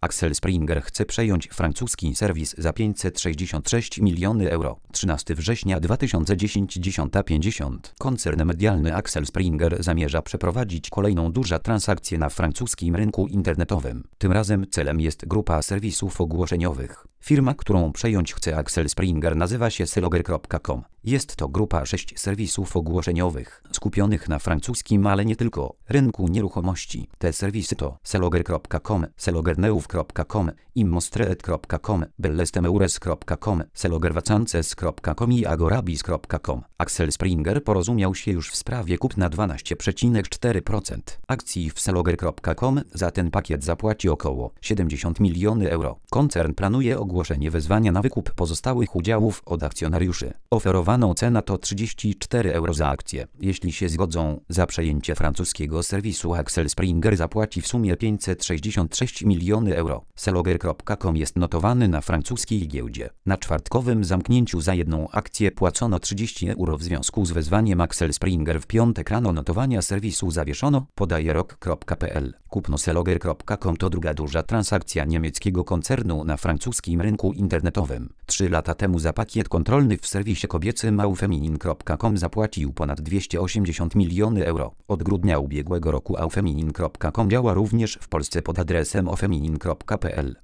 Axel Springer chce przejąć francuski serwis za 566 miliony euro. 13 września 2010 10:50. Koncern medialny Axel Springer zamierza przeprowadzić kolejną dużą transakcję na francuskim rynku internetowym. Tym razem celem jest grupa serwisów ogłoszeniowych. Firma, którą przejąć chce Axel Springer, nazywa się Seloger.com. Jest to grupa 6 serwisów ogłoszeniowych, skupionych na francuskim, ale nie tylko, rynku nieruchomości. Te serwisy to Seloger.com, Selogerneuf.com, Immostreet.com, Bellestemeures.com, Selogervacances.com i Agorabis.com. Axel Springer porozumiał się już w sprawie kupna 12,4% akcji w Seloger.com. Za ten pakiet zapłaci około 70 miliony euro. Koncern planuje ogłoszenie wezwania na wykup pozostałych udziałów od akcjonariuszy. Oferowaną cena to 34 euro za akcję. Jeśli się zgodzą, za przejęcie francuskiego serwisu Axel Springer zapłaci w sumie 566 miliony euro. Seloger.com jest notowany na francuskiej giełdzie. Na czwartkowym zamknięciu za jedną akcję płacono 30 euro. W związku z wezwaniem Axel Springer w piątek rano notowania serwisu zawieszono, podaje rok.pl. Kupno Seloger.com to druga duża transakcja niemieckiego koncernu na francuskim rynku internetowym. 3 lata temu za pakiet kontrolny w serwisie kobiecym aufeminin.com zapłacił ponad 280 miliony euro. Od grudnia ubiegłego roku aufeminin.com działa również w Polsce pod adresem aufeminin.pl.